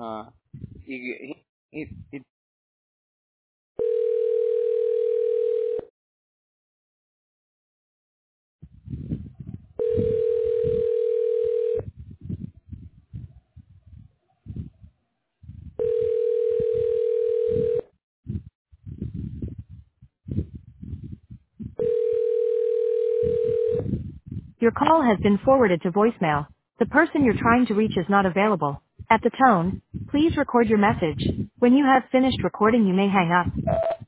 ಈಗ Your call has been forwarded to voicemail. The person you're trying to reach is not available. At the tone, please record your message. When you have finished recording, you may hang up.